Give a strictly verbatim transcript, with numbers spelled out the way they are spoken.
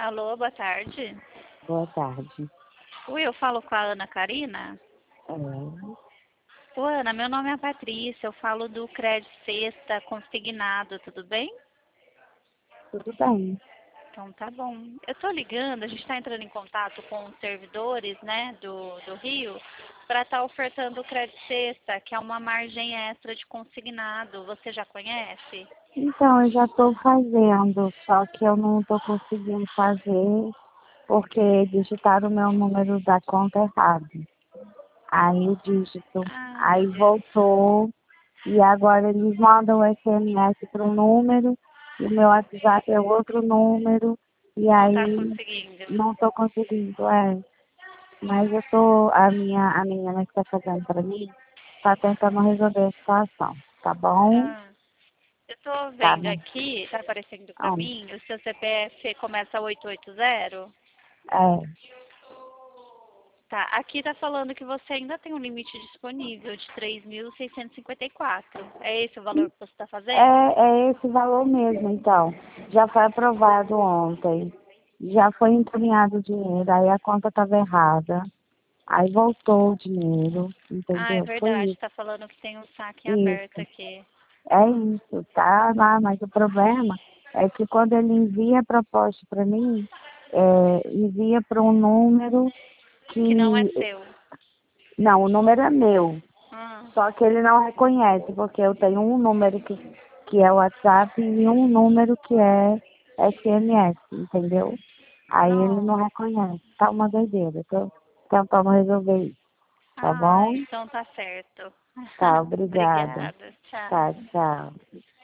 Alô, boa tarde. Boa tarde. Oi, eu falo com a Ana Karina? É, Ô, Ana, meu nome é Patrícia, eu falo do Crédito Sexta Consignado, tudo bem? tudo bem. Então tá bom. Eu tô ligando, a gente está entrando em contato com os servidores, né, do, do Rio, para estar ofertando o Crédito Sexta, que é uma margem extra de consignado. Você já conhece? Então, eu já estou fazendo, só que eu não estou conseguindo fazer porque digitaram o meu número da conta errado. Aí o dígito, Ah, aí voltou e agora eles mandam o S M S para um número e o meu WhatsApp é outro número e não tá aí conseguindo. não estou conseguindo, é. Mas eu tô, a minha, a menina que está fazendo para mim, está tentando resolver a situação, tá bom? Ah, eu tô Tá, vendo né? aqui, tá aparecendo para Ah, mim, o seu C P F começa oito oito zero. é. Tá, aqui tá falando que você ainda tem um limite disponível de três mil seiscentos e cinquenta e quatro. É esse o valor que você está fazendo? É, é esse valor mesmo, então. Já foi aprovado ontem. Já foi encaminhado o dinheiro, aí a conta estava errada. Aí voltou o dinheiro, Ah, é entendeu? Foi verdade, isso. tá falando que tem um saque aberto Isso. aqui. É isso, tá lá, mas o problema é que quando ele envia a proposta para mim, é, envia para um número Que não é que. seu. Não, o número é meu. Ah, Só que ele não reconhece, porque eu tenho um número que, que é WhatsApp e um número que é S M S, entendeu? Aí ele não. não reconhece. Tá uma doideira. Tô tentando resolver isso. Tá Ah, bom? então tá certo. Tá, obrigada. Obrigada. Tchau. Tá, tchau.